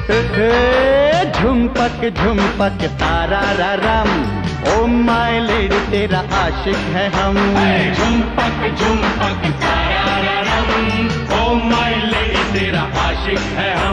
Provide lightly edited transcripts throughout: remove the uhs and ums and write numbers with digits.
झुमपक झुमपक तारा रा रम, oh my lady तेरा आशिक है हम। झुमपक झुमपक तारा रा रम, ओ माय लेडी तेरा आशिक है हम।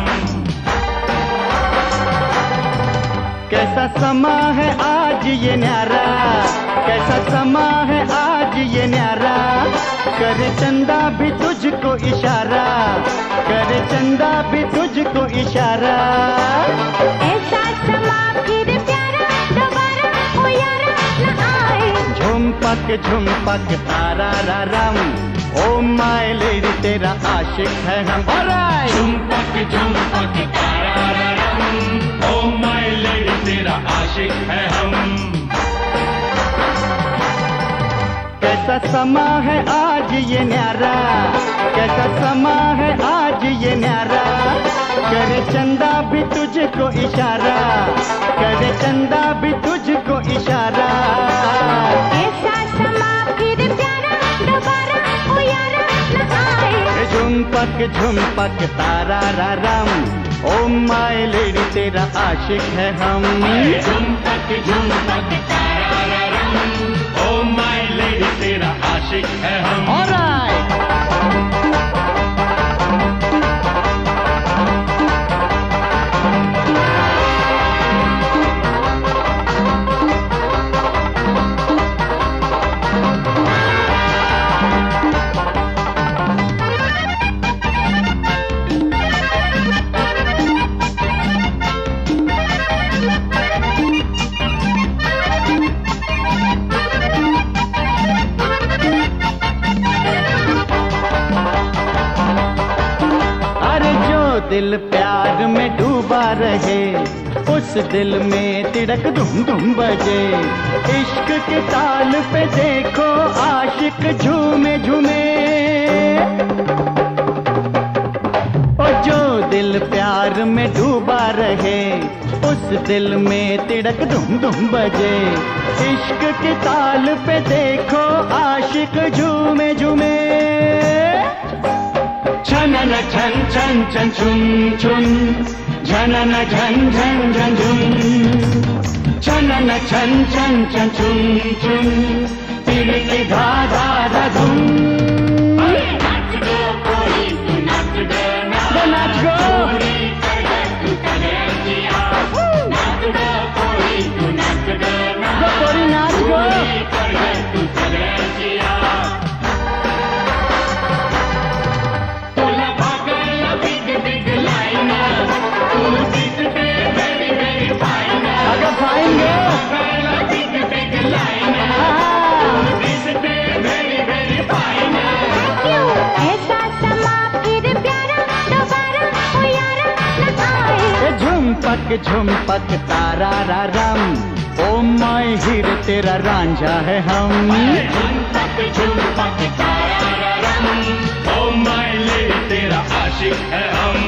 कैसा समा है आज ये न्यारा, कैसा समा है आज ये न्यारा, करे चंदा भी तुझको इशारा, करे चंदा भी तुझको इशारा। ऐसा समा फिर प्यारा दोबारा हो यारा न आए। झुमपक झुमपक तारा रा रम, ओ माय लेडी तेरा आशिक है हम। ऑलराइट। झुमपक झुमपक तारा रा रम, ओ माय लेडी तेरा आशिक है हम। कैसा समा है आज ये न्यारा, कैसा समा है आज ये न्यारा, करे चंदा भी तुझको इशारा, करे चंदा भी तुझको इशारा। ऐसा समा फिर प्यारा दोबारा हो यारा न आए। झुमपक झुमपक तारा रा रम, ओ माय लेडी तेरा आशिक है हम। झुमपक झुमपक तारा रा रम, ओ माय लेडी तेरा आशिक है हम। ऑलराइट। दिल प्यार में डूबा रहे, उस दिल में तिड़क धुम धुम बजे, इश्क के ताल पे देखो आशिक झूमे झूमे। ओ जो दिल प्यार में डूबा रहे, उस दिल में तिड़क धुम धुम बजे, इश्क के ताल पे देखो आशिक झूमे झूमे। झनन झन झन झन झुम झुम, झनन झन झन झन झुम, झनन झन झन झन झुम झुम, तिड़के धा धा धा धुम। नाच गो कोई तू नाच गो ना, नाच गो तू करेजिया। नाच गो कोई तू नाच गो ना, कोई नाच गो तू करेजिया। अगर पाएंगे ऐसा समा फिर प्यारा दोबारा हो यारा न आए। झुमपक झुमपक तारा रा रम, ओ माय हीरे तेरा रांझा है हम। झुमपक झुमपक तारा रा रम, ओ माय लेडी तेरा आशिक है हम।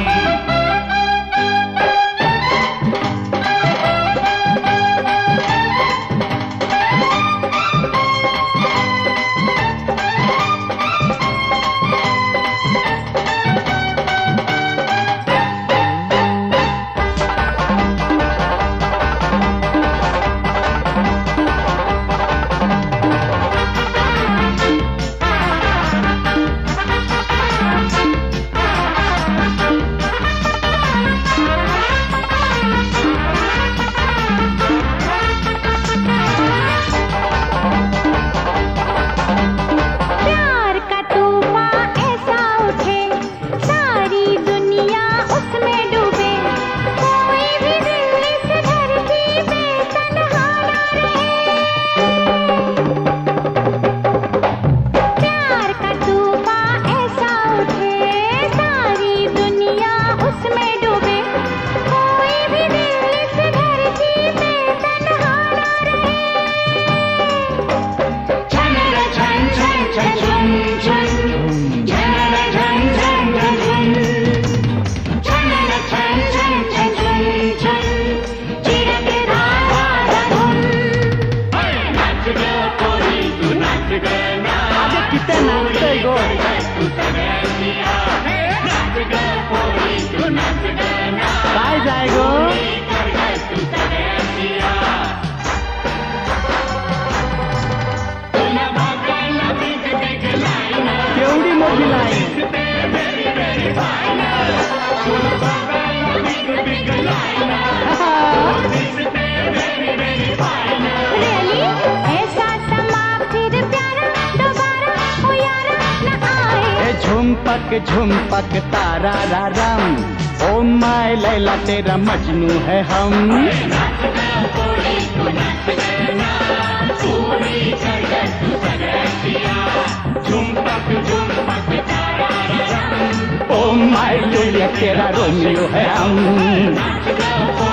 रियली ऐसा समा फिर प्यारा दोबारा हो यारा न आए। झुमपक झुमपक तारा राम, ओ माय लैला तेरा मजनू है हम। ओ माय जूलियट तेरा रोमियो है हम।